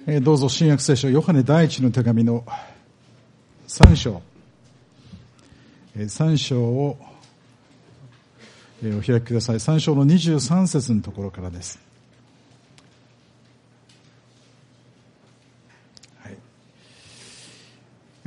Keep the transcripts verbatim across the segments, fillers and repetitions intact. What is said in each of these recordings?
えー、どうぞ新約聖書ヨハネ第一の手紙のさん章、えー、さん章を、えー、お開きください。さん章のにじゅうさん節のところからです。はい、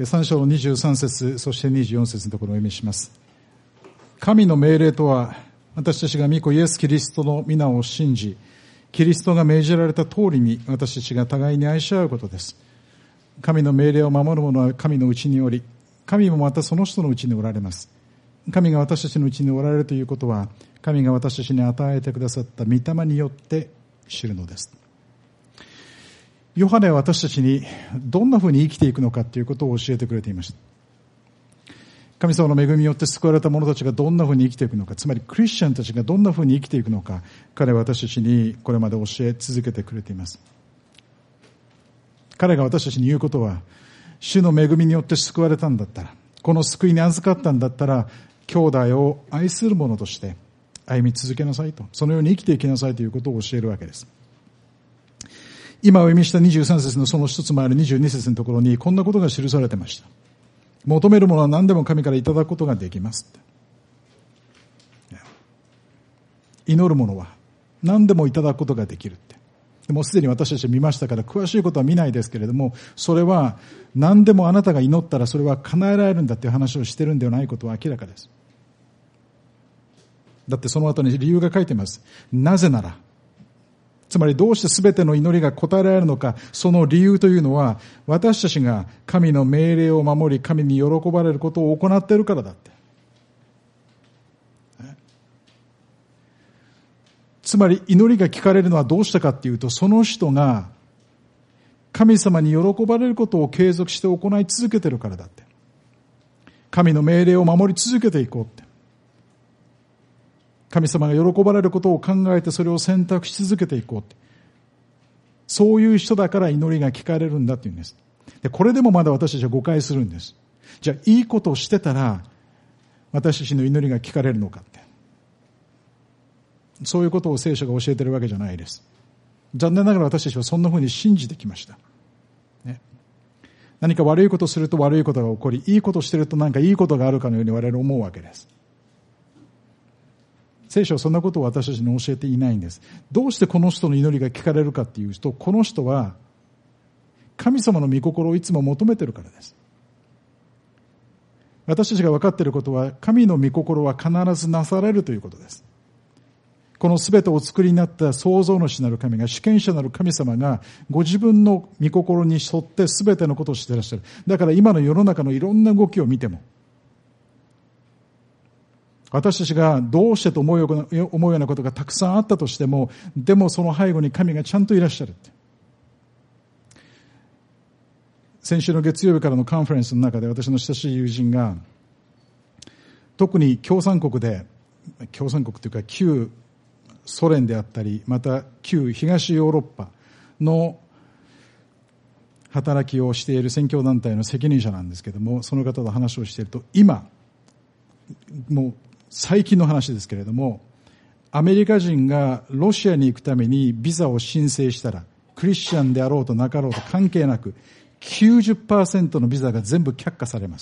さん章のにじゅうさん節、そしてにじゅうよん節のところをお読みします。神の命令とは、私たちが御子イエス・キリストの皆を信じ、キリストが命じられた通りに私たちが互いに愛し合うことです。神の命令を守る者は神のうちにおり、神もまたその人のうちにおられます。神が私たちのうちにおられるということは、神が私たちに与えてくださった御霊によって知るのです。ヨハネは私たちにどんなふうに生きていくのかということを教えてくれていました。神様の恵みによって救われた者たちがどんなふうに生きていくのか、つまりクリスチャンたちがどんなふうに生きていくのか、彼は私たちにこれまで教え続けてくれています。彼が私たちに言うことは、主の恵みによって救われたんだったら、この救いに預かったんだったら、兄弟を愛する者として歩み続けなさいと、そのように生きていきなさいということを教えるわけです。今お読みしたにじゅうさん節のその一つ前のにじゅうに節のところにこんなことが記されていました。求めるものは何でも神からいただくことができます。祈るものは何でもいただくことができるって。でもすでに私たち見ましたから詳しいことは見ないですけれども、それは何でもあなたが祈ったらそれは叶えられるんだっていう話をしているんではないことは明らかです。だってその後に理由が書いています。なぜなら、つまりどうして全ての祈りが答えられるのか、その理由というのは、私たちが神の命令を守り、神に喜ばれることを行っているからだって。つまり祈りが聞かれるのはどうしたかっていうと、その人が神様に喜ばれることを継続して行い続けているからだって。神の命令を守り続けていこうって。神様が喜ばれることを考えてそれを選択し続けていこうって。そういう人だから祈りが聞かれるんだっていうんです。で、これでもまだ私たちは誤解するんです。じゃあいいことをしてたら私たちの祈りが聞かれるのかって。そういうことを聖書が教えているわけじゃないです。残念ながら私たちはそんなふうに信じてきました。ね、何か悪いことをすると悪いことが起こり、いいことをしていると何かいいことがあるかのように我々は思うわけです。聖書はそんなことを私たちに教えていないんです。どうしてこの人の祈りが聞かれるかっていうと、この人は神様の御心をいつも求めているからです。私たちが分かっていることは、神の御心は必ずなされるということです。このすべてをお作りになった創造主なる神が、主権者なる神様がご自分の御心に沿ってすべてのことをしていらっしゃる。だから今の世の中のいろんな動きを見ても、私たちがどうしてと思うような、思うようなことがたくさんあったとしても、でもその背後に神がちゃんといらっしゃるって。先週の月曜日からのカンファレンスの中で私の親しい友人が、特に共産国で、共産国というか旧ソ連であったり、また旧東ヨーロッパの働きをしている宣教団体の責任者なんですけども、その方と話をしていると、今、もう最近の話ですけれども、アメリカ人がロシアに行くためにビザを申請したら、クリスチャンであろうとなかろうと関係なく きゅうじゅっパーセント のビザが全部却下されます。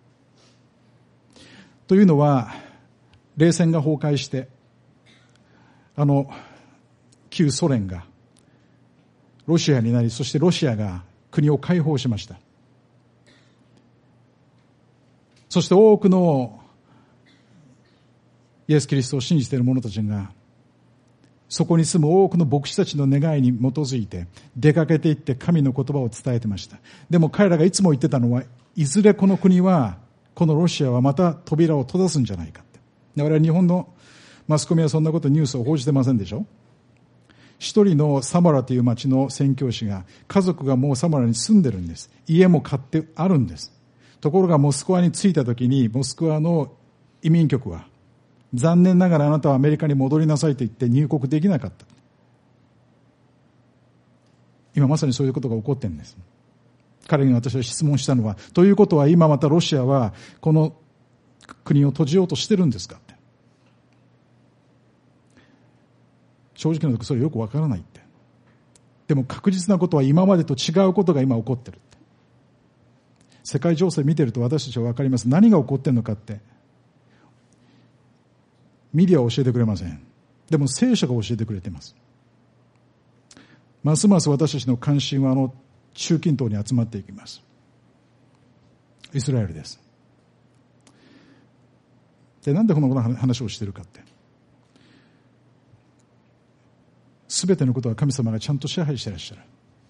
というのは、冷戦が崩壊してあの旧ソ連がロシアになり、そしてロシアが国を解放しました。そして多くのイエス・キリストを信じている者たちが、そこに住む多くの牧師たちの願いに基づいて出かけていって神の言葉を伝えてました。でも彼らがいつも言ってたのは、いずれこの国は、このロシアはまた扉を閉ざすんじゃないかって。我々日本のマスコミはそんなことニュースを報じてませんでしょ。一人のサマラという町の宣教師が、家族がもうサマラに住んでるんです。家も買ってあるんです。ところがモスクワに着いた時に、モスクワの移民局は、残念ながらあなたはアメリカに戻りなさいと言って入国できなかった。今まさにそういうことが起こっているんです。彼に私は質問したのは、ということは今またロシアはこの国を閉じようとしてるんですかって。正直なところそれよくわからないって。 でも確実なことは今までと違うことが今起こっている。世界情勢見てると私たちは分かります。何が起こっているのかって。メディアは教えてくれません。でも聖書が教えてくれています。ますます私たちの関心はあの中近東に集まっていきます。イスラエルです。で、なんでこの話をしているかって。すべてのことは神様がちゃんと支配していらっしゃる。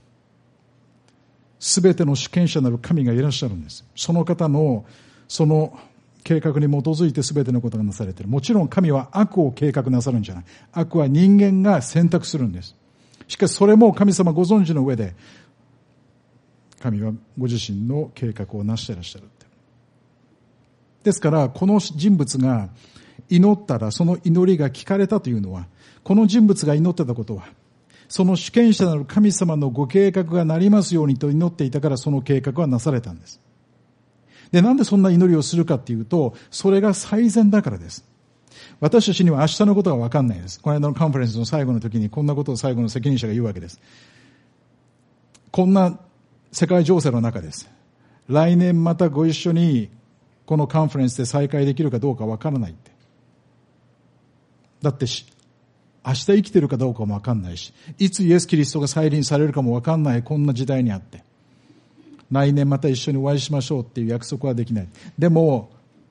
すべての主権者なる神がいらっしゃるんです。その方のその計画に基づいてすべてのことがなされている。もちろん神は悪を計画なさるんじゃない。悪は人間が選択するんです。しかしそれも神様ご存知の上で、神はご自身の計画をなしていらっしゃる。ですから、この人物が祈ったらその祈りが聞かれたというのは、この人物が祈ってたことは、その主権者なる神様のご計画がなりますようにと祈っていたから、その計画はなされたんです。で、なんでそんな祈りをするかっていうと、それが最善だからです。私たちには明日のことが分かんないです。この間のカンファレンスの最後の時にこんなことを最後の責任者が言うわけです。こんな世界情勢の中です。来年またご一緒にこのカンファレンスで再会できるかどうか分からないって。だってし、明日生きてるかどうかも分かんないし、いつイエス・キリストが再臨されるかも分かんないこんな時代にあって、来年また一緒にお会いしましょうっていう約束はできない。でも、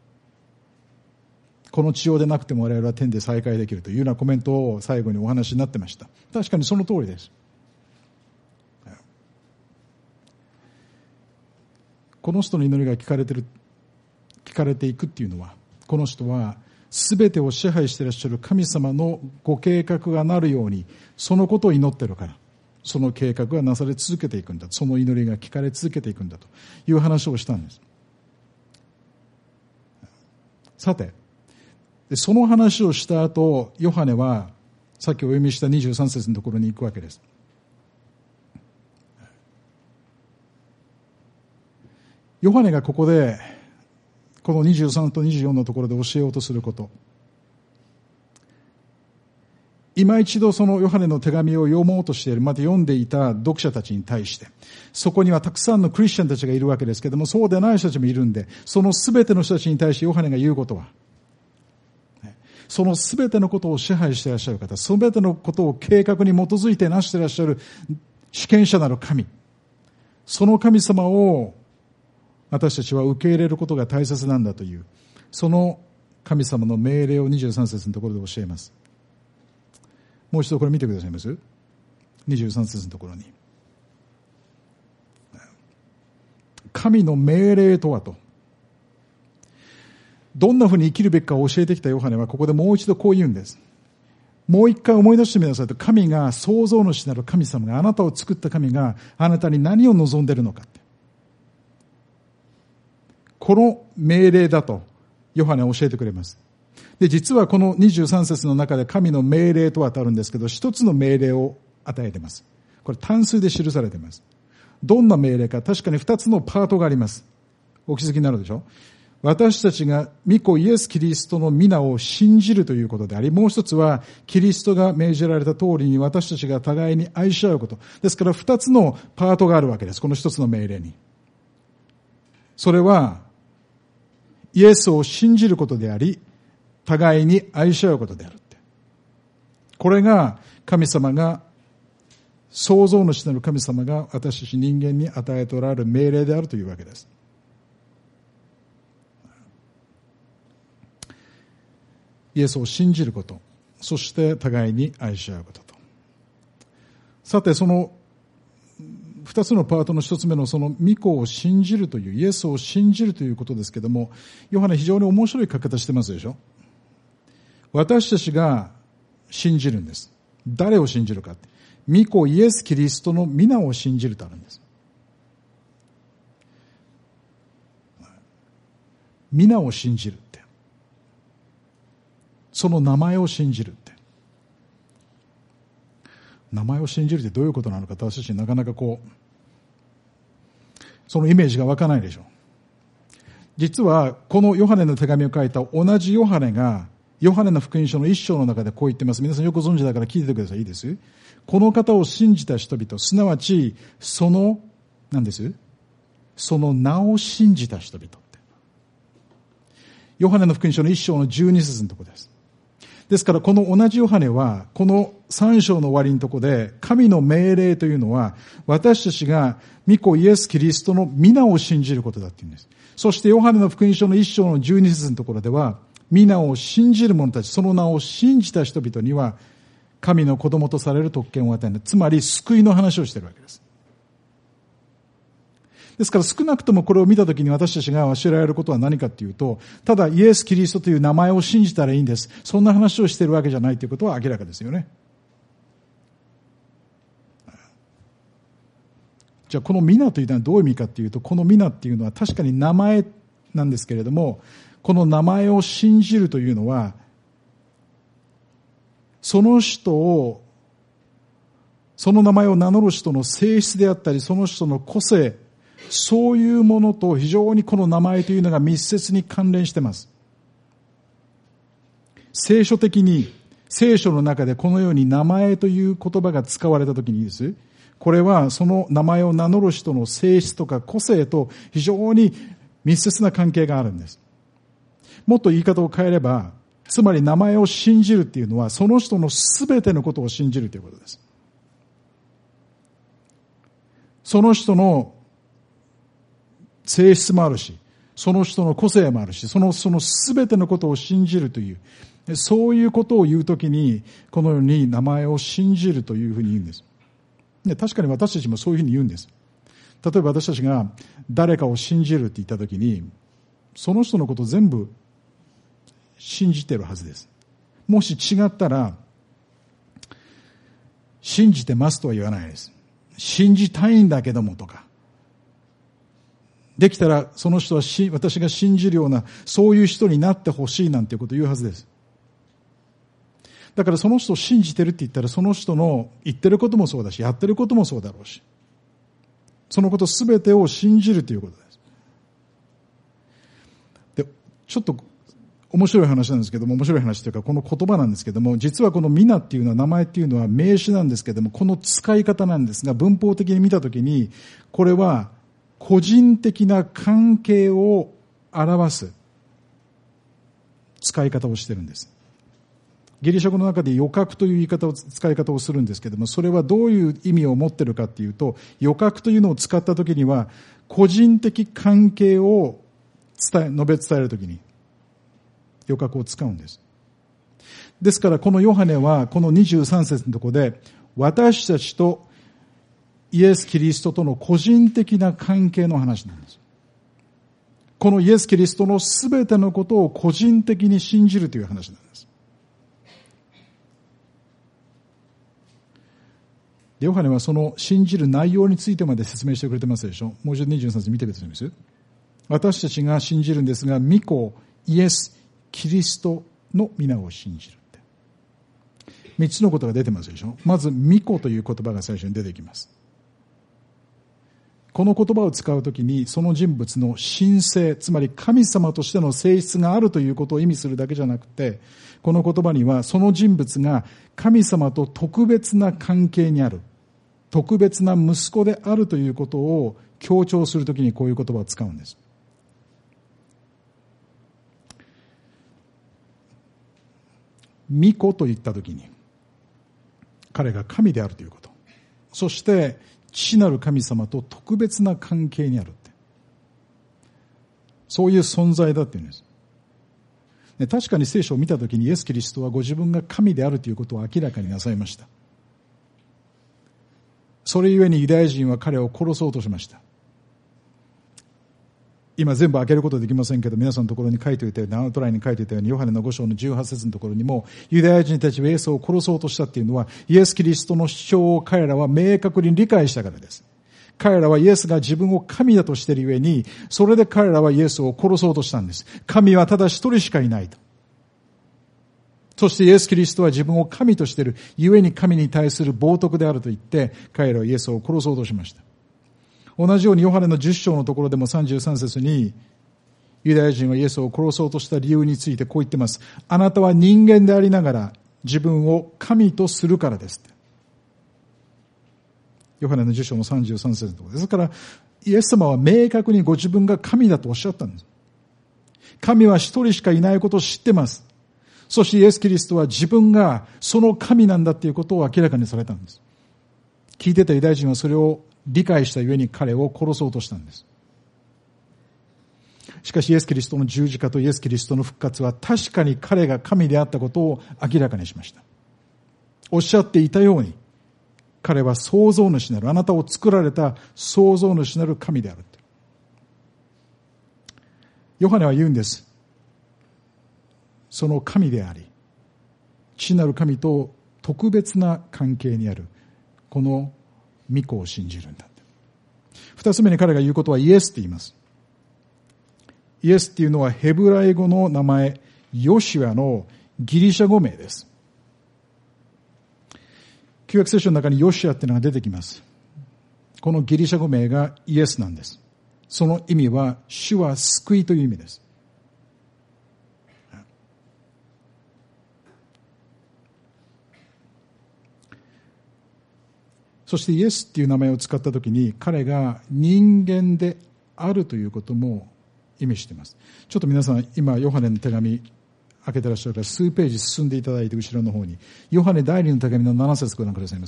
この地上でなくても我々は天で再会できるというようなコメントを最後にお話になってました。確かにその通りです。この人の祈りが聞かれてる、聞かれていくっていうのは、この人は全てを支配していらっしゃる神様のご計画がなるように、そのことを祈ってるから、その計画がなされ続けていくんだ。その祈りが聞かれ続けていくんだという話をしたんです。さて、その話をした後、ヨハネはさっきお読みしたにじゅうさん節のところに行くわけです。ヨハネがここでこのにじゅうさんとにじゅうよんのところで教えようとすること、今一度そのヨハネの手紙を読もうとしている、また読んでいた読者たちに対して、そこにはたくさんのクリスチャンたちがいるわけですけれども、そうでない人たちもいるんで、そのすべての人たちに対してヨハネが言うことは、そのすべてのことを支配していらっしゃる方、すべてのことを計画に基づいてなしていらっしゃる主権者なる神、その神様を私たちは受け入れることが大切なんだという、その神様の命令をにじゅうさん節のところで教えます。もう一度これ見てくださいます？にじゅうさん節のところに。神の命令とはと。どんなふうに生きるべきかを教えてきたヨハネはここでもう一度こう言うんです。もう一回思い出してみなさいと、神が創造主なる神様が、あなたを作った神があなたに何を望んでいるのかって。この命令だとヨハネは教えてくれます。で、実はこのにじゅうさん節の中で神の命令とはとあるんですけど、一つの命令を与えています。これ単数で記されています。どんな命令か、確かに二つのパートがあります。お気づきになるでしょ？私たちが御子イエス・キリストの皆を信じるということであり、もう一つはキリストが命じられた通りに私たちが互いに愛し合うこと。ですから二つのパートがあるわけです。この一つの命令に。それはイエスを信じることであり、互いに愛し合うことであるって。これが神様が、創造主なる神様が私たち人間に与えておられる命令であるというわけです。イエスを信じること、そして互いに愛し合うことと。さて、その二つのパートの一つ目のその御子を信じるという、イエスを信じるということですけども、ヨハネ非常に面白い書き方してますでしょ。私たちが信じるんです。誰を信じるかって。御子イエス・キリストの皆を信じるとあるんです。皆を信じるって。その名前を信じるって。名前を信じるってどういうことなのか、私たちになかなかこう、そのイメージが湧かないでしょう。実は、このヨハネの手紙を書いた同じヨハネが、 ヨハネの福音書の一章の中でこう言ってます。皆さんよくご存知だから聞いててください。いいです。この方を信じた人々、すなわち、その、何ですその名を信じた人々って。ヨハネの福音書の一章のじゅうに節のところです。ですからこの同じヨハネは、この三章の終わりのところで、神の命令というのは、私たちが御子イエス・キリストの皆を信じることだって言うんです。そしてヨハネの福音書の一章のじゅうに節のところでは、皆を信じる者たち、その名を信じた人々には、神の子供とされる特権を与える。つまり、救いの話をしているわけです。ですから少なくともこれを見たときに私たちが教えられることは何かというと、ただイエス・キリストという名前を信じたらいいんです。そんな話をしているわけじゃないということは明らかですよね。じゃあこの皆というのはどういう意味かというと、この皆っていうのは確かに名前なんですけれども、この名前を信じるというのは、その人を、その名前を名乗る人の性質であったり、その人の個性、そういうものと非常にこの名前というのが密接に関連しています。聖書的に、聖書の中でこのように名前という言葉が使われたときにいいです。これはその名前を名乗る人の性質とか個性と非常に密接な関係があるんです。もっと言い方を変えれば、つまり名前を信じるっていうのは、その人のすべてのことを信じるということです。その人の性質もあるし、その人の個性もあるし、その、そのすべてのことを信じるという、そういうことを言うときに、このように名前を信じるというふうに言うんです。で、確かに私たちもそういうふうに言うんです。例えば私たちが誰かを信じるって言ったときに、その人のことを全部信じてるはずです。もし違ったら、信じてますとは言わないです。信じたいんだけどもとか、できたらその人はし私が信じるようなそういう人になってほしいなんていうことを言うはずです。だからその人を信じてるって言ったら、その人の言ってることもそうだし、やってることもそうだろうし、そのことすべてを信じるということです。で、ちょっと面白い話なんですけども、面白い話というかこの言葉なんですけども、実はこの皆っていうのは、名前っていうのは名詞なんですけども、この使い方なんですが、文法的に見たときに、これは個人的な関係を表す使い方をしているんです。ギリシャ語の中で予覚という言い方を使い方をするんですけども、それはどういう意味を持っているかというと、予覚というのを使ったときには、個人的関係を伝え、述べ伝えるときに予覚を使うんです。ですからこのヨハネはこのにじゅうさん節のところで、私たちとイエス・キリストとの個人的な関係の話なんです。このイエス・キリストのすべてのことを個人的に信じるという話なんです。ヨハネはその信じる内容についてまで説明してくれてますでしょ。もう一度にじゅうさん節見てくださいます。私たちが信じるんですが、御子イエス・キリストの皆を信じるって。三つのことが出てますでしょ。まず御子という言葉が最初に出てきます。この言葉を使うときに、その人物の神性、つまり神様としての性質があるということを意味するだけじゃなくて、この言葉にはその人物が神様と特別な関係にある、特別な息子であるということを強調するときにこういう言葉を使うんです。御子と言ったときに、彼が神であるということ。そして、父なる神様と特別な関係にあるって。そういう存在だっていうんです。で、確かに聖書を見たときにイエス・キリストはご自分が神であるということを明らかになさいました。それゆえにユダヤ人は彼を殺そうとしました。今全部開けることはできませんけど、皆さんのところに書いておいたように、アウトラインに書いておいたように、ヨハネのご章のじゅうはち節のところにも、ユダヤ人たちはイエスを殺そうとしたっていうのは、イエス・キリストの主張を彼らは明確に理解したからです。彼らはイエスが自分を神だとしているゆえに、それで彼らはイエスを殺そうとしたんです。神はただ一人しかいないと。そしてイエス・キリストは自分を神としているゆえに神に対する冒涜であると言って、彼らはイエスを殺そうとしました。同じようにヨハネのじゅっ章のところでもさんじゅうさん節に、 ユダヤ人はイエスを殺そうとした理由についてこう言ってます。あなたは人間でありながら自分を神とするからです。ヨハネのじゅっ章のさんじゅうさん節のところです。ですから、イエス様は明確にご自分が神だとおっしゃったんです。神は一人しかいないことを知ってます。そしてイエス・キリストは自分がその神なんだということを明らかにされたんです。聞いてたユダヤ人はそれを理解したゆえに彼を殺そうとしたんです。しかしイエス・キリストの十字架とイエス・キリストの復活は確かに彼が神であったことを明らかにしました。おっしゃっていたように彼は創造主なる、あなたを作られた創造主なる神である。ヨハネは言うんです。その神であり、父なる神と特別な関係にあるこの御子を信じるんだ。二つ目に彼が言うことはイエスって言います。イエスっていうのはヘブライ語の名前、ヨシュアのギリシャ語名です。旧約聖書の中にヨシュアっていうのが出てきます。このギリシャ語名がイエスなんです。その意味は、主は救いという意味です。そしてイエスっていう名前を使ったときに、彼が人間であるということも意味しています。ちょっと皆さん、今、ヨハネの手紙、開けてらっしゃるから、数ページ進んでいただいて、後ろの方に、ヨハネ第二の手紙のなな節ご覧くださいます。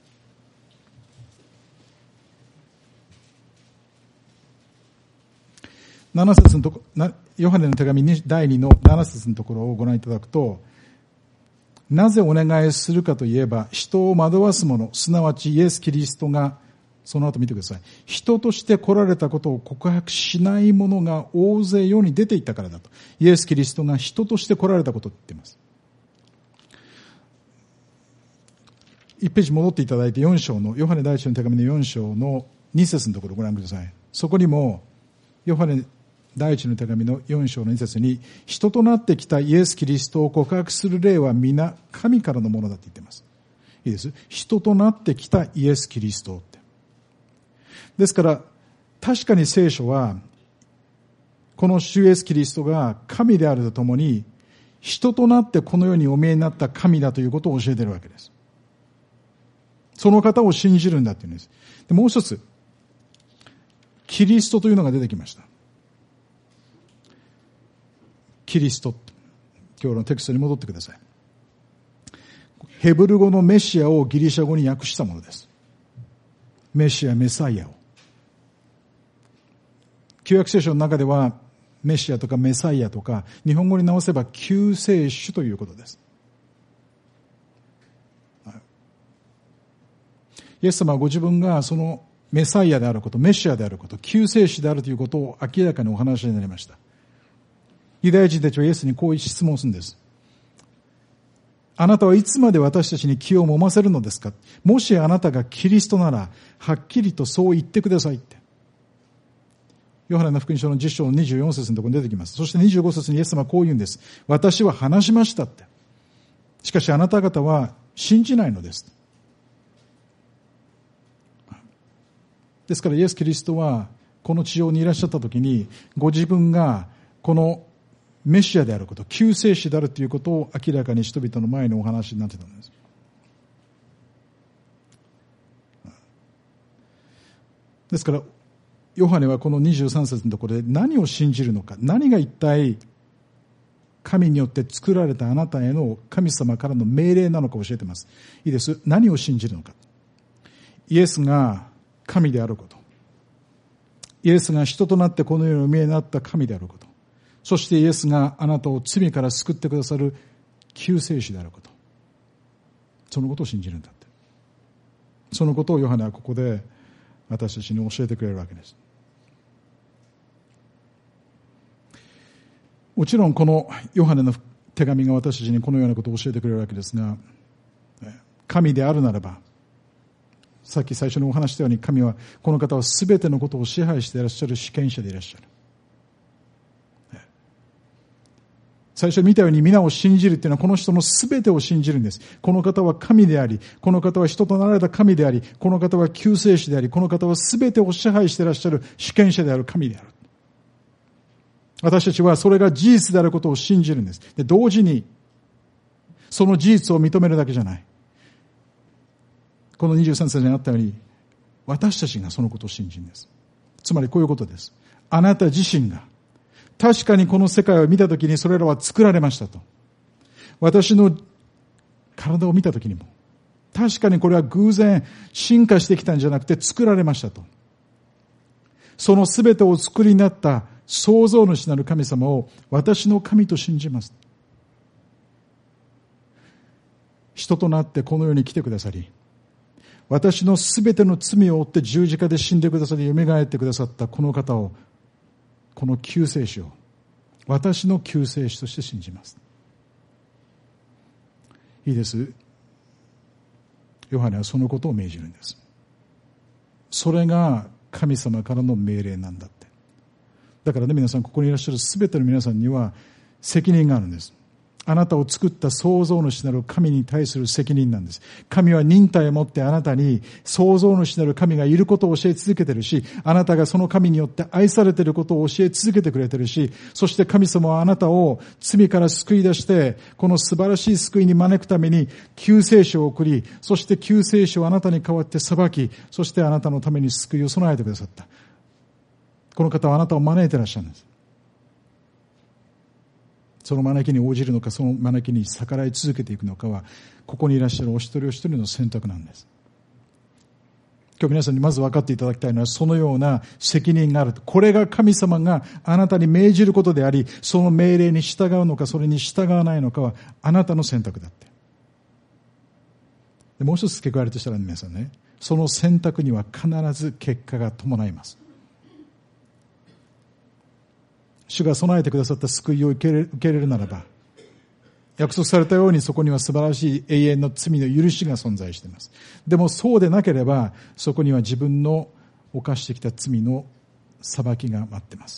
なな節のところ、ヨハネの手紙第二のなな節のところをご覧いただくと、なぜお願いするかといえば、人を惑わす者、すなわちイエス・キリストが、その後見てください。人として来られたことを告白しない者が大勢世に出ていったからだと。イエス・キリストが人として来られたことを言っています。一ページ戻っていただいてよん章の、ヨハネ第一の手紙のよん章のに節のところをご覧ください。そこにも、ヨハネ第一の手紙のよん章のに節に、人となってきたイエス・キリストを告白する霊は皆神からのものだと言っています。いいです。人となってきたイエス・キリストって。ですから、確かに聖書は、この主イエス・キリストが神であるとともに、人となってこの世にお見えになった神だということを教えているわけです。その方を信じるんだっていうんです。で、もう一つ、キリストというのが出てきました。キリスト。今日のテクストに戻ってください。ヘブル語のメシアをギリシャ語に訳したものです。メシア、メサイアを。旧約聖書の中では、メシアとかメサイアとか、日本語に直せば救世主ということです。イエス様はご自分がそのメサイアであること、メシアであること、救世主であるということを明らかにお話になりました。ユダヤ人たちはイエスにこういう質問をするんです。あなたはいつまで私たちに気を揉ませるのですか？もしあなたがキリストなら、はっきりとそう言ってくださいって。ヨハネの福音書のじゅっ章のにじゅうよん節のところに出てきます。そしてにじゅうご節にイエス様はこう言うんです。私は話しましたって。しかしあなた方は信じないのです。ですからイエス・キリストはこの地上にいらっしゃった時にご自分がこのメシアであること、救世主であるということを明らかに人々の前にお話になってたんです。ですからヨハネはこのにじゅうさん節のところで何を信じるのか、何が一体神によって作られたあなたへの神様からの命令なのか教えています。いいです。何を信じるのか。イエスが神であること。イエスが人となってこの世にお見えになった神であること。そしてイエスがあなたを罪から救ってくださる救世主であること。そのことを信じるんだって。そのことをヨハネはここで私たちに教えてくれるわけです。もちろんこのヨハネの手紙が私たちにこのようなことを教えてくれるわけですが、神であるならば、さっき最初にお話したように神はこの方は全てのことを支配していらっしゃる主権者でいらっしゃる。最初に見たように皆を信じるっていうのはこの人の全てを信じるんです。この方は神であり、この方は人となられた神であり、この方は救世主であり、この方は全てを支配していらっしゃる主権者である神である。 私たちはそれが事実であることを信じるんです。で、同時に、その事実を認めるだけじゃない。このにじゅうさん節にあったように、私たちがそのことを信じるんです。つまりこういうことです。あなた自身が、確かにこの世界を見たときにそれらは作られましたと。私の体を見たときにも、確かにこれは偶然進化してきたんじゃなくて作られましたと。そのすべてを作りになった創造主なる神様を私の神と信じます。人となってこの世に来てくださり、私のすべての罪を負って十字架で死んでくださり、蘇ってくださったこの方を、この救世主を、私の救世主として信じます。いいです。ヨハネはそのことを命じるんです。それが神様からの命令なんだって。だからね、皆さん、ここにいらっしゃるすべての皆さんには責任があるんです。あなたを作った創造主なる神に対する責任なんです。神は忍耐を持ってあなたに創造主なる神がいることを教え続けているし、あなたがその神によって愛されていることを教え続けてくれているし、そして神様はあなたを罪から救い出して、この素晴らしい救いに招くために救世主を送り、そして救世主をあなたに代わって裁き、そしてあなたのために救いを備えてくださった。この方はあなたを招いていらっしゃるんです。その招きに応じるのか、その招きに逆らい続けていくのかは、ここにいらっしゃるお一人お一人の選択なんです。今日皆さんにまず分かっていただきたいのは、そのような責任がある。これが神様があなたに命じることであり、その命令に従うのか、それに従わないのかは、あなたの選択だって。でもう一つ付け加えるとしたら皆さんね、その選択には必ず結果が伴います。主が備えてくださった救いを受け入れ、受け入れるならば、約束されたようにそこには素晴らしい永遠の罪の許しが存在しています。でもそうでなければ、そこには自分の犯してきた罪の裁きが待っています。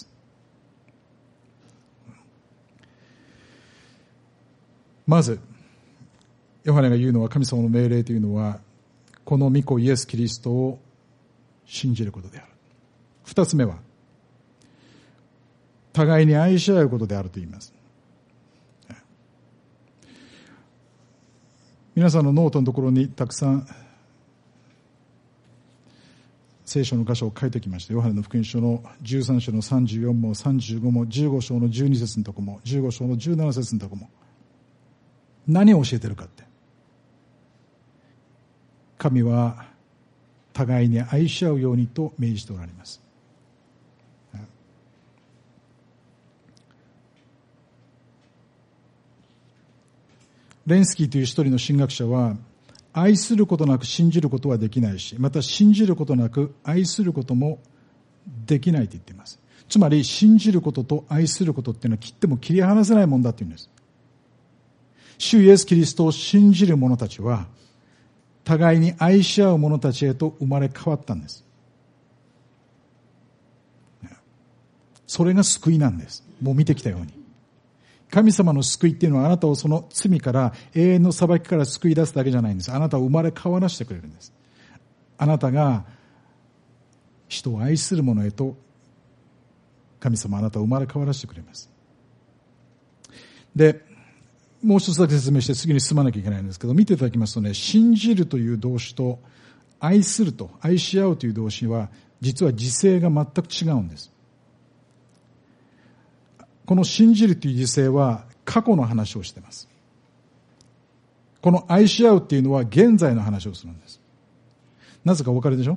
まず、ヨハネが言うのは、神様の命令というのは、この御子イエス・キリストを信じることである。二つ目は、互いに愛し合うことであると言います。皆さんのノートのところにたくさん聖書の箇所を書いてきました。ヨハネの福音書のじゅうさん章のさんじゅうよんもさんじゅうごもじゅうご章のじゅうに節のところもじゅうご章のじゅうなな節のところも何を教えてるかって、神は互いに愛し合うようにと命じておられます。レンスキーという一人の神学者は、愛することなく信じることはできないし、また信じることなく愛することもできないと言っています。つまり信じることと愛することっていうのは切っても切り離せないもんだっていうんです。主イエスキリストを信じる者たちは互いに愛し合う者たちへと生まれ変わったんです。それが救いなんです。もう見てきたように、神様の救いっていうのはあなたをその罪から永遠の裁きから救い出すだけじゃないんです。あなたを生まれ変わらせてくれるんです。あなたが人を愛する者へと神様はあなたを生まれ変わらせてくれます。で、もう一つだけ説明して次に進まなきゃいけないんですけど、見ていただきますとね、信じるという動詞と愛すると愛し合うという動詞は実は時制が全く違うんです。この信じるという時制は過去の話をしています。この愛し合うっていうのは現在の話をするんです。なぜかお分かりでしょ？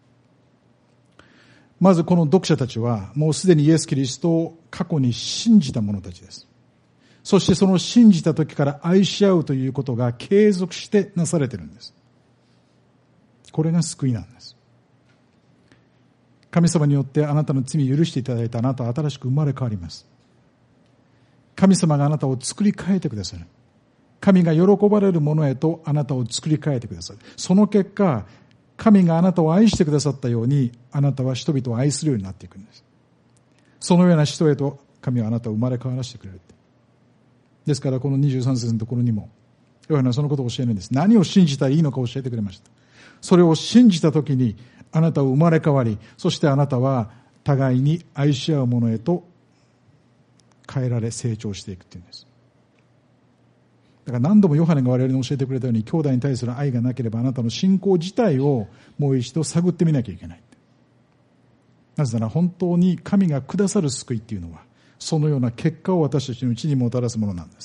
まずこの読者たちはもうすでにイエス・キリストを過去に信じた者たちです。そしてその信じた時から愛し合うということが継続してなされているんです。これが救いなんです。神様によってあなたの罪を許していただいたあなたは新しく生まれ変わります。神様があなたを作り変えてくださる。神が喜ばれるものへとあなたを作り変えてくださる。その結果、神があなたを愛してくださったように、あなたは人々を愛するようになっていくんです。そのような人へと神はあなたを生まれ変わらせてくれる。ですからこのにじゅうさん節のところにも、ヨハネはそのことを教えるんです。何を信じたらいいのか教えてくれました。それを信じたときに、あなたは生まれ変わり、そしてあなたは互いに愛し合うものへと変えられ成長していくっていうんです。だから何度もヨハネが我々に教えてくれたように、兄弟に対する愛がなければあなたの信仰自体をもう一度探ってみなきゃいけない。なぜなら本当に神がくださる救いっていうのは、そのような結果を私たちのうちにもたらすものなんです。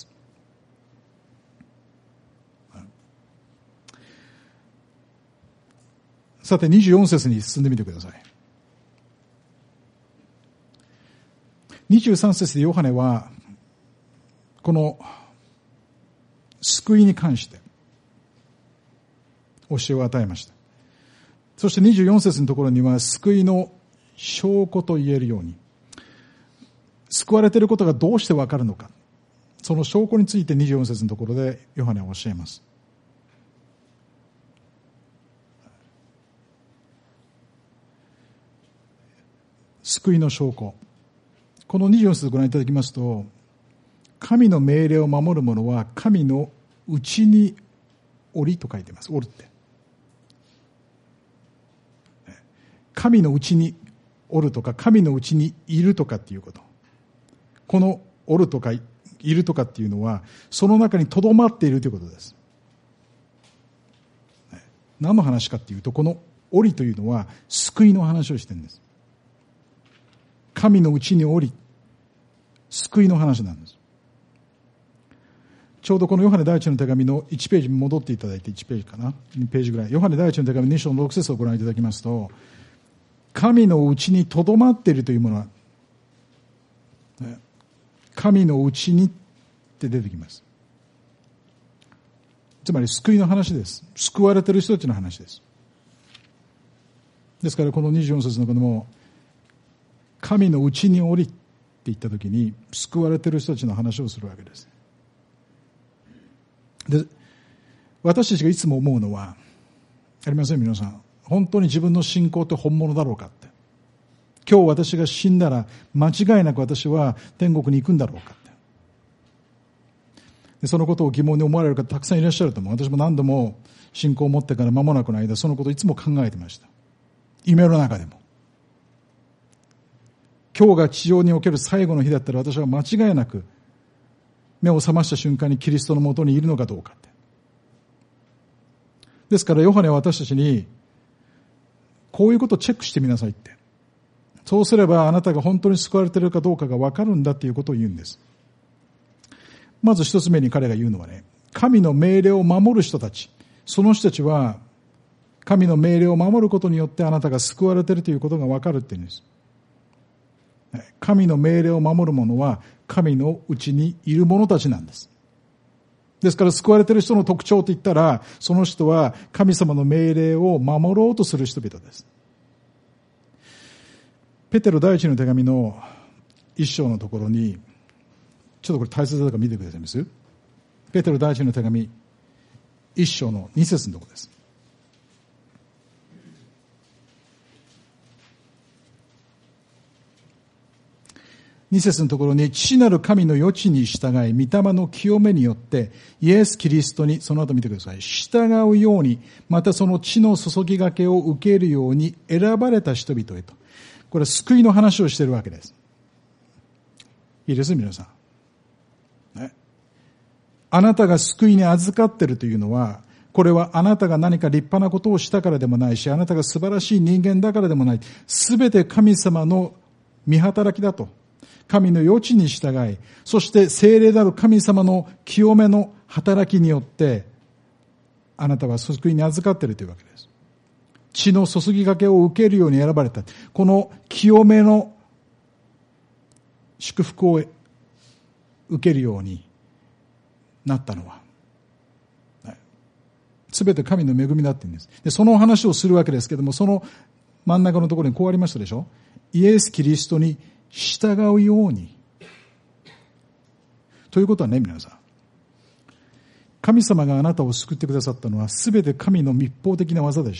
さてにじゅうよん節に進んでみてください。にじゅうさん節でヨハネはこの救いに関して教えを与えました。そしてにじゅうよん節のところには救いの証拠と言えるように、救われていることがどうしてわかるのか、その証拠についてにじゅうよん節のところでヨハネは教えます。救いの証拠、このにじゅうよん節をご覧いただきますと、神の命令を守る者は神のうちにおりと書いています。おるって、神のうちにおるとか神のうちにいるとかっていうこと、このおるとかいるとかっていうのはその中にとどまっているということです。何の話かっていうと、このおりというのは救いの話をしてるんです。神のうちにおり、救いの話なんです。ちょうどこのヨハネ第一の手紙のいちページに戻っていただいて、いちページかな、にページぐらい、ヨハネ第一の手紙に章のろく節をご覧いただきますと、神のうちにとどまっているというものは、神のうちにって出てきます。つまり救いの話です。救われている人たちの話です。ですからこのにじゅうよん節のこのも神のうちにおりって言ったときに救われている人たちの話をするわけです。で、私たちがいつも思うのはありません？皆さん、本当に自分の信仰って本物だろうかって。今日私が死んだら間違いなく私は天国に行くんだろうかって。でそのことを疑問に思われる方たくさんいらっしゃると思う。私も何度も信仰を持ってから間もなくの間、そのことをいつも考えてました。夢の中でも。今日が地上における最後の日だったら私は間違いなく目を覚ました瞬間にキリストのもとにいるのかどうかって。ですからヨハネは私たちにこういうことをチェックしてみなさいって。そうすればあなたが本当に救われているかどうかが分かるんだということを言うんです。まず一つ目に彼が言うのはね、神の命令を守る人たち、その人たちは神の命令を守ることによってあなたが救われているということが分かるって言うんです。神の命令を守る者は神のうちにいる者たちなんです。ですから救われている人の特徴といったら、その人は神様の命令を守ろうとする人々です。ペテロ第一の手紙の一章のところに、ちょっとこれ大切だから見てくださいます。ペテロ第一の手紙一章の二節のところです。二節のところに、父なる神の余地に従い、御霊の清めによって、イエス・キリストに、その後見てください、従うように、またその血の注ぎがけを受けるように選ばれた人々へと。これは救いの話をしているわけです。いいです皆さん。ね、あなたが救いに預かっているというのは、これはあなたが何か立派なことをしたからでもないし、あなたが素晴らしい人間だからでもない。すべて神様の御働きだと。神の余地に従い、そして聖霊なる神様の清めの働きによって、あなたは救いに預かっているというわけです。血の注ぎかけを受けるように選ばれた。この清めの祝福を受けるようになったのは、すべて神の恵みだって言うんです。で、その話をするわけですけども、その真ん中のところにこうありましたでしょ。イエス・キリストに従うように。ということはね、皆さん、神様があなたを救ってくださったのはすべて神の密法的な技でした。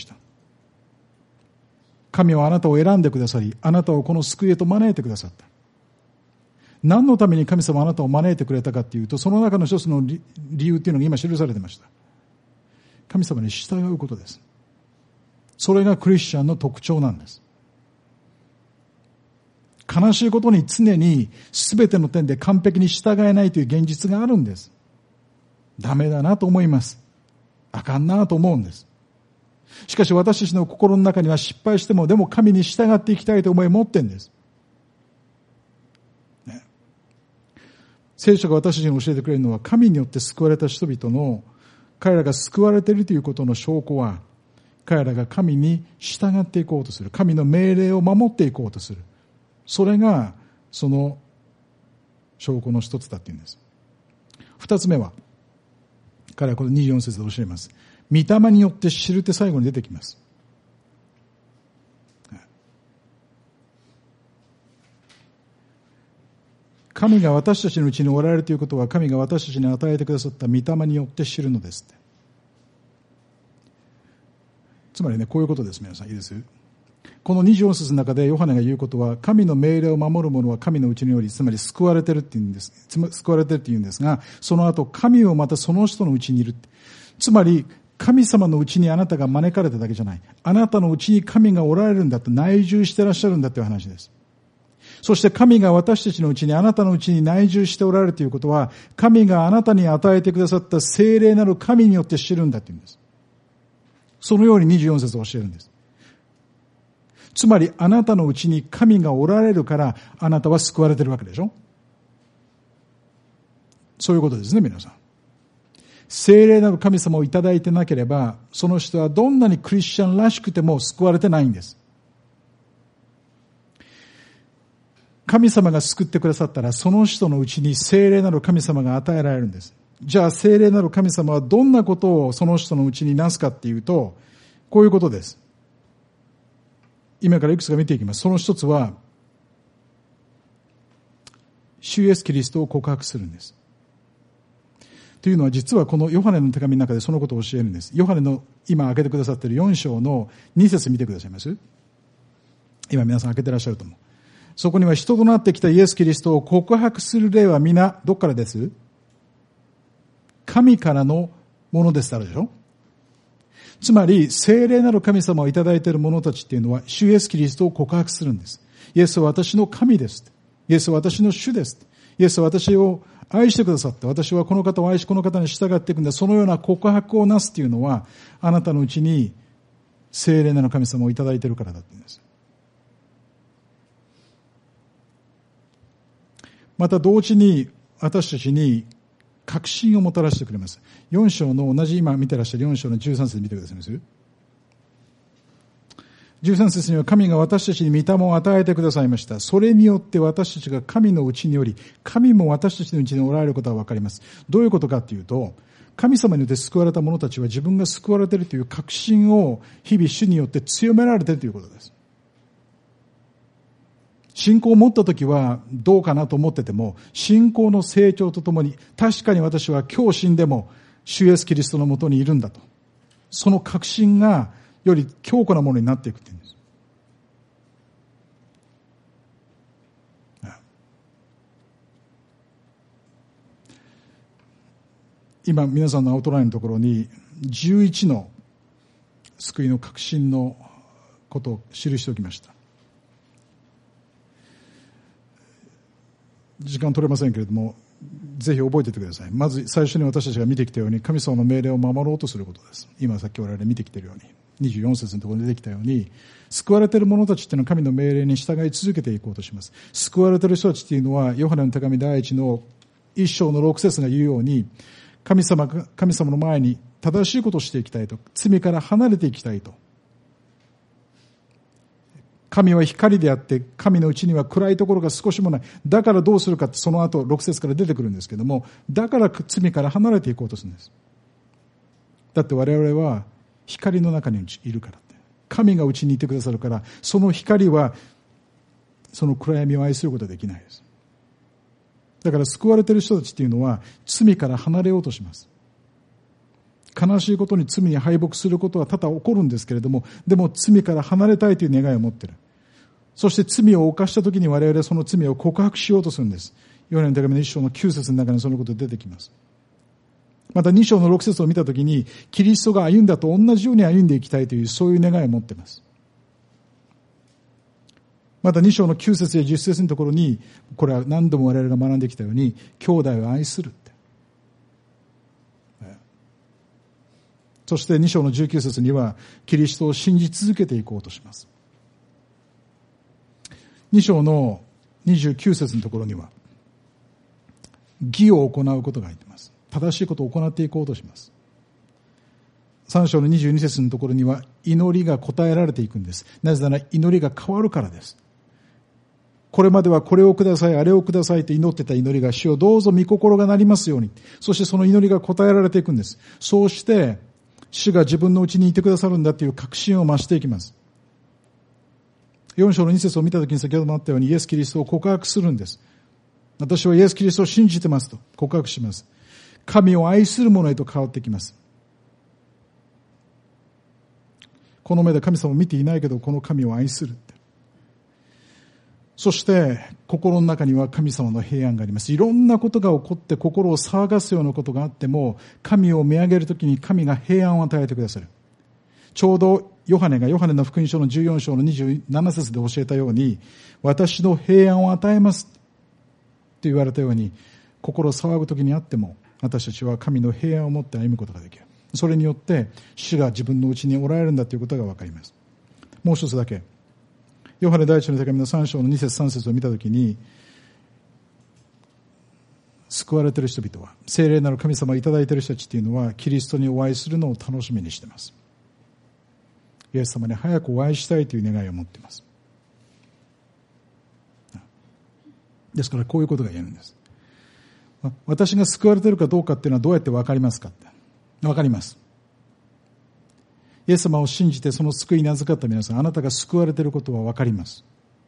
神はあなたを選んでくださり、あなたをこの救いへと招いてくださった。何のために神様はあなたを招いてくれたかというと、その中の一つの理由っていうのが今記されていました。神様に従うことです。それがクリスチャンの特徴なんです。 悲しいことに常に全ての点で完璧に従えないという現実があるんです。ダメだなと思います。あかんなと思うんです。しかし私たちの心の中には失敗してもでも神に従っていきたいという思いを持ってるんです。ね、聖書が私たちに教えてくれるのは、神によって救われた人々の彼らが救われているということの証拠は、彼らが神に従っていこうとする、神の命令を守っていこうとする、それがその証拠の一つだっていうんです。二つ目は、彼はこのにじゅうよん節で教えます。御霊によって知るって最後に出てきます。神が私たちのうちにおられるということは、神が私たちに与えてくださった御霊によって知るのですって。つまりね、こういうことです。皆さんいいです。このにじゅうよん節の中でヨハネが言うことは、神の命令を守る者は神のうちにおり、つまり救われているって言うんです。救われているって言うんですが、その後神をまたその人のうちにいる。つまり神様のうちにあなたが招かれただけじゃない。あなたのうちに神がおられるんだと、内住してらっしゃるんだという話です。そして神が私たちのうちに、あなたのうちに内住しておられるということは、神があなたに与えてくださった聖霊なる神によって知るんだというんです。そのようににじゅうよん節を教えるんです。つまりあなたのうちに神がおられるからあなたは救われているわけでしょ。そういうことですね、皆さん。聖霊なる神様をいただいてなければ、その人はどんなにクリスチャンらしくても救われてないんです。神様が救ってくださったら、その人のうちに聖霊なる神様が与えられるんです。じゃあ聖霊なる神様はどんなことをその人のうちになすかっていうと、こういうことです。今からいくつか見ていきます。その一つは、主イエスキリストを告白するんです。というのは、実はこのヨハネの手紙の中でそのことを教えるんです。ヨハネの今開けてくださっているよん章のに節見てくださいます？今皆さん開けてらっしゃると思う。そこには、人となってきたイエスキリストを告白する例は皆どっからです？神からのものですってあるでしょ。つまり聖霊なる神様をいただいている者たちっていうのは、主イエスキリストを告白するんです。イエスは私の神です。イエスは私の主です。イエスは私を愛してくださって、私はこの方を愛し、この方に従っていくんだ。そのような告白をなすっていうのは、あなたのうちに聖霊なる神様をいただいているからだって言うんです。また同時に私たちに確信をもたらしてくれます。よん章の同じ今見てらっしゃるよん章のじゅうさん節見てくださいます。じゅうさん節には、神が私たちに御霊を与えてくださいました。それによって私たちが神のうちにより、神も私たちのうちにおられることは分かります。どういうことかというと、神様によって救われた者たちは自分が救われているという確信を日々主によって強められているということです。信仰を持ったときはどうかなと思ってても、信仰の成長とともに、確かに私は今日死んでも主イエスキリストのもとにいるんだと、その確信がより強固なものになっていくっていうんです。今皆さんのアウトラインのところにじゅういちの救いの確信のことを記しておきました。時間取れませんけれども、ぜひ覚えておいてください。まず最初に私たちが見てきたように、神様の命令を守ろうとすることです。今さっき我々見てきているように、にじゅうよん節のところに出てきたように、救われている者たちっていうのは神の命令に従い続けていこうとします。救われている人たちっていうのは、ヨハネの手紙第一の一章の六節が言うように、神様が神様の前に正しいことをしていきたいと、罪から離れていきたいと。神は光であって、神のうちには暗いところが少しもない。だからどうするかって、その後ろく節から出てくるんですけども、だから罪から離れていこうとするんです。だって我々は光の中にいるからって。神がうちにいてくださるから、その光はその暗闇を愛することはできないです。だから救われている人たちっていうのは罪から離れようとします。悲しいことに罪に敗北することは多々起こるんですけれども、でも罪から離れたいという願いを持っている。そして罪を犯したときに我々はその罪を告白しようとするんです。ヨハネの手紙のいっ章のきゅう節の中にそのことが出てきます。またに章のろく節を見たときに、キリストが歩んだと同じように歩んでいきたいという、そういう願いを持っています。 またに章のきゅう節やじゅっ節のところに、これは何度も我々が学んできたように、兄弟を愛するって。そしてに章のじゅうきゅう節には、キリストを信じ続けていこうとします。に章のにじゅうきゅう節のところには、義を行うことが入っています。正しいことを行っていこうとします。さん章のにじゅうに節のところには、祈りが答えられていくんです。なぜなら祈りが変わるからです。これまではこれをください、あれをくださいと祈ってた祈りが、主よどうぞ御心がなりますように。そしてその祈りが答えられていくんです。そうして、主が自分のうちにいてくださるんだという確信を増していきます。よん章のに節を見たときに先ほどもあったように、イエス・キリストを告白するんです。私はイエス・キリストを信じてますと告白します。神を愛する者へと変わってきます。この目で神様を見ていないけど、この神を愛する。そして、心の中には神様の平安があります。いろんなことが起こって心を騒がすようなことがあっても、神を見上げるときに神が平安を与えてくださる。ちょうどヨハネがヨハネの福音書のじゅうよん章のにじゅうなな節で教えたように、私の平安を与えますと言われたように、心を騒ぐときにあっても、私たちは神の平安を持って歩むことができる。それによって、主が自分のうちにおられるんだということがわかります。もう一つだけ。ヨハネ第一の手紙のさん章のに節さん節を見たときに、救われている人々は、聖霊なる神様をいただいている人たちというのは、キリストにお会いするのを楽しみにしています。イエス様に早くお会いしたいという願いを持っています。ですからこういうことが言えるんです。私が救われているかどうかっていうのはどうやって分かりますかって。分かります。イエス様を信じてその救いに預かった皆さん、あなたが救われていることは分かります。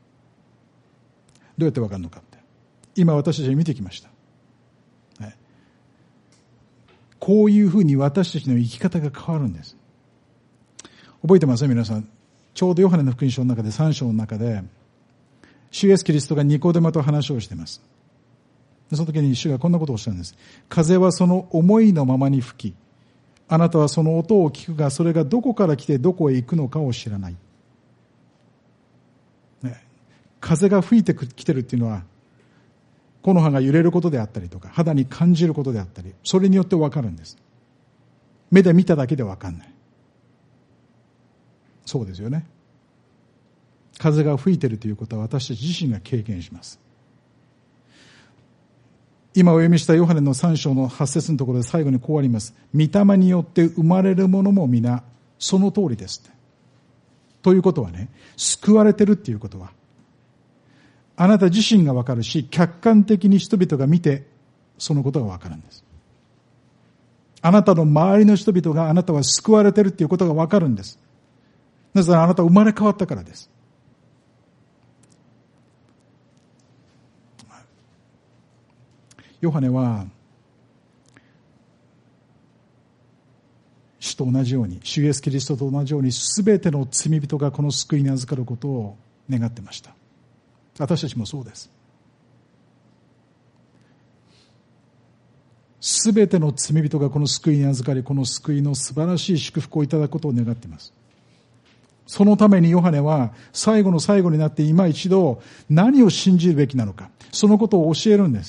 どうやって分かるのかって。今私たちは見てきました。はい、こういうふうに私たちの生き方が変わるんです。覚えてますね、皆さん。ちょうどヨハネの福音書の中でさん章の中で、主イエスキリストがニコデマと話をしています。その時に主がこんなことをおっしゃるんです。風はその思いのままに吹き、あなたはその音を聞くが、それがどこから来てどこへ行くのかを知らない。ね、風が吹いてきてるっていうのは、木の葉が揺れることであったりとか、肌に感じることであったり、それによってわかるんです。目で見ただけでわかんない。そうですよね。風が吹いているということは私たち自身が経験します。今お読みしたヨハネのさん章のはち節のところで最後にこうあります。御霊によって生まれるものも皆その通りです。ということはね、救われてるっていうことは、あなた自身がわかるし、客観的に人々が見てそのことがわかるんです。あなたの周りの人々があなたは救われてるっていうことがわかるんです。なぜならあなたは生まれ変わったからです。ヨハネは主と同じように、主イエスキリストと同じように、すべての罪人がこの救いに預かることを願ってました。私たちもそうです。すべての罪人がこの救いに預かり、この救いの素晴らしい祝福をいただくことを願っています。そのためにヨハネは最後の最後になって今一度何を信じるべきなのか、そのことを教えるんです。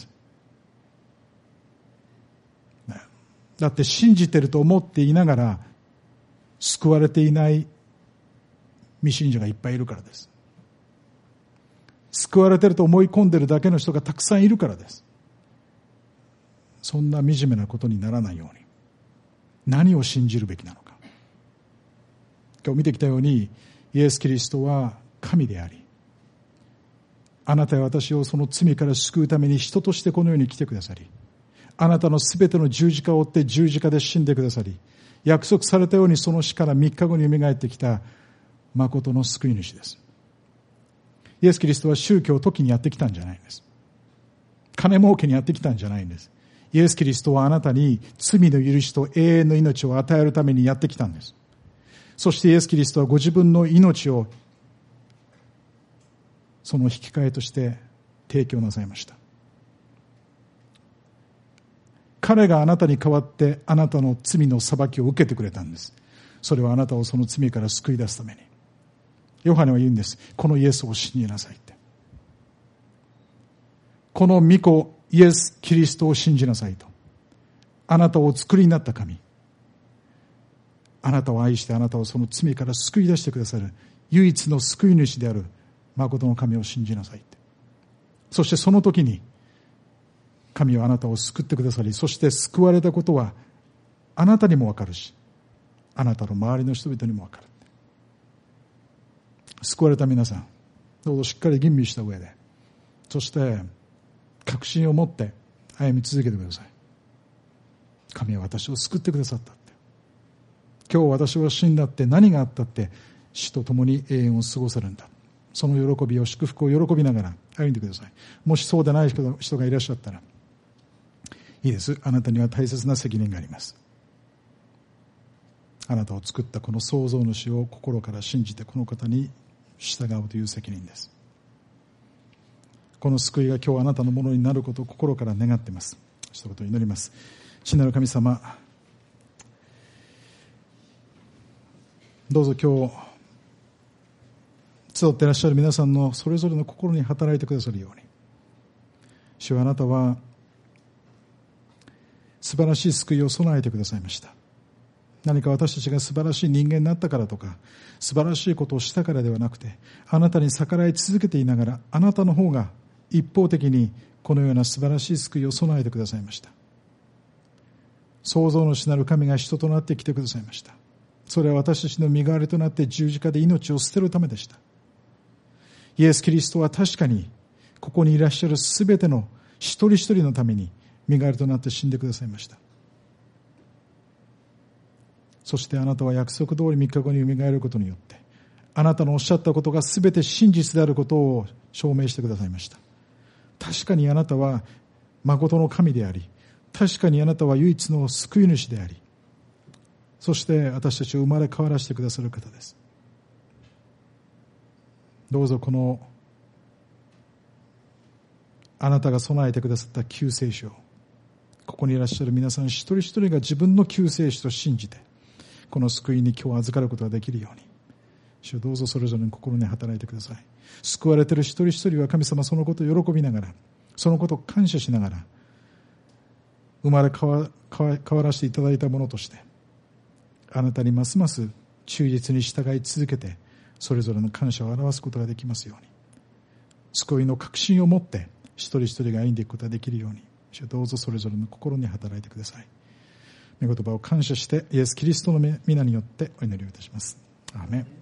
だって信じてると思っていながら救われていない未信者がいっぱいいるからです。救われてると思い込んでるだけの人がたくさんいるからです。そんな惨めなことにならないように何を信じるべきなのか。今日見てきたようにイエス・キリストは神であり、あなたや私をその罪から救うために人としてこの世に来てくださり、あなたのすべての十字架を追って十字架で死んでくださり、約束されたようにその死から三日後に蘇ってきた誠の救い主です。イエス・キリストは宗教を時にやってきたんじゃないんです。金儲けにやってきたんじゃないんです。イエス・キリストはあなたに罪の許しと永遠の命を与えるためにやってきたんです。そしてイエス・キリストはご自分の命をその引き換えとして提供なさいました。彼があなたに代わってあなたの罪の裁きを受けてくれたんです。それはあなたをその罪から救い出すために。 ヨハネは言うんです。このイエスを信じなさいって。この御子イエス・キリストを信じなさいと。あなたをお作りになった神。あなたを愛してあなたをその罪から救い出してくださる唯一の救い主である誠の神を信じなさいって。そしてその時に神はあなたを救ってくださり、そして救われたことはあなたにもわかるし、あなたの周りの人々にもわかる。救われた皆さん、どうぞしっかり吟味した上で、そして確信を持って歩み続けてください。神は私を救ってくださったって。今日私は死んだって何があったって死と共に永遠を過ごせるんだ。その喜びを、祝福を喜びながら歩んでください。もしそうでない人がいらっしゃったら、いいです。あなたには大切な責任があります。あなたを作ったこの創造主を心から信じてこの方に従うという責任です。この救いが今日あなたのものになることを心から願っています。一言祈ります。父なる神様、どうぞ今日集っていらっしゃる皆さんのそれぞれの心に働いてくださるように、主はあなたは素晴らしい救いを備えてくださいました。何か私たちが素晴らしい人間になったからとか素晴らしいことをしたからではなくて、あなたに逆らい続けていながらあなたの方が一方的にこのような素晴らしい救いを備えてくださいました。創造主なる神が人となってきてくださいました。それは私たちの身代わりとなって十字架で命を捨てるためでした。イエス・キリストは確かにここにいらっしゃるすべての一人一人のために身代わりとなって死んでくださいました。そしてあなたは約束通り三日後によみがえることによってあなたのおっしゃったことがすべて真実であることを証明してくださいました。確かにあなたは誠の神であり、確かにあなたは唯一の救い主であり、そして私たちを生まれ変わらせてくださる方です。どうぞこのあなたが備えてくださった救世主を、ここにいらっしゃる皆さん一人一人が自分の救世主と信じてこの救いに今日預かることができるように、主どうぞそれぞれの心に働いてください。救われている一人一人は神様そのことを喜びながら、そのことを感謝しながら、生まれ変わ、変わ、変わらせていただいたものとしてあなたにますます忠実に従い続けてそれぞれの感謝を表すことができますように、救いの確信を持って一人一人が歩んでいくことができるように、主どうぞそれぞれの心に働いてください。御言葉を感謝してイエス・キリストの皆によってお祈りをいたします。アーメン。